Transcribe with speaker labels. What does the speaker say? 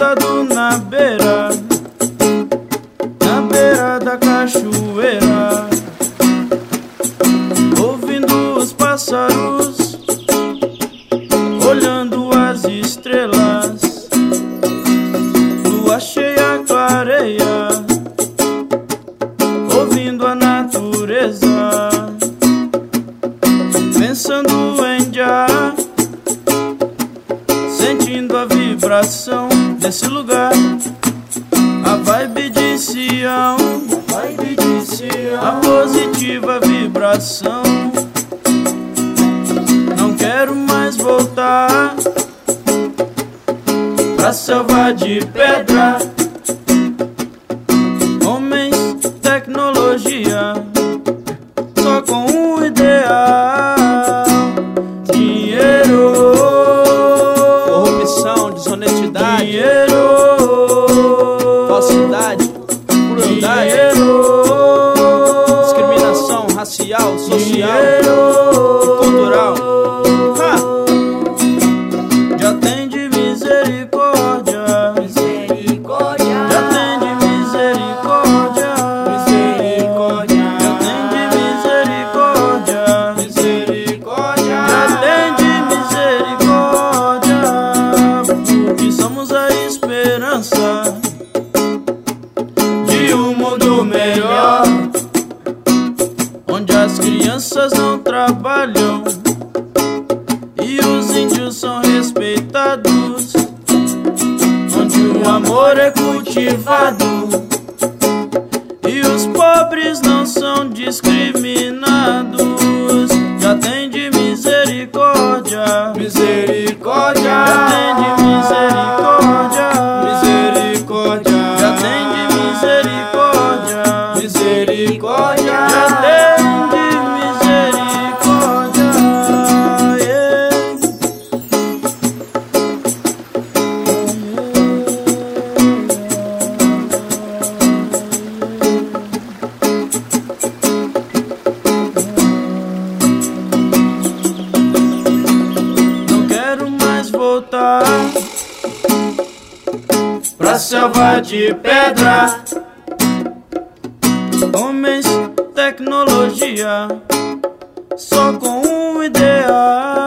Speaker 1: sentado na beira da cachoeira, ouvindo os pássaros, olhando as estrelas, lua cheia clareia, ouvindo a natureza, pensando em já, sentindo a vibração desse lugar, a vibe de Sião, a positiva vibração. Não quero mais voltar pra selva de pedra, homens, tecnologia, só com um ideal: dinheiro,
Speaker 2: corrupção, desonestidade,
Speaker 1: dinheiro,
Speaker 2: falsidade, crueldade, discriminação racial, social e cultural.
Speaker 1: Já tem de misericórdia, já tem de misericórdia, já tem de misericórdia, já tem de misericórdia, porque somos a esperança de um mundo melhor, onde as crianças não trabalham e os índios são respeitados, onde o amor é cultivado e os pobres não são discriminados. Já tem de misericórdia, já tem de misericórdia, já tem de misericórdia, já tem de misericórdia, yeah. Não quero mais voltar pra selva de pedra, homens, tecnologia, só com um ideal: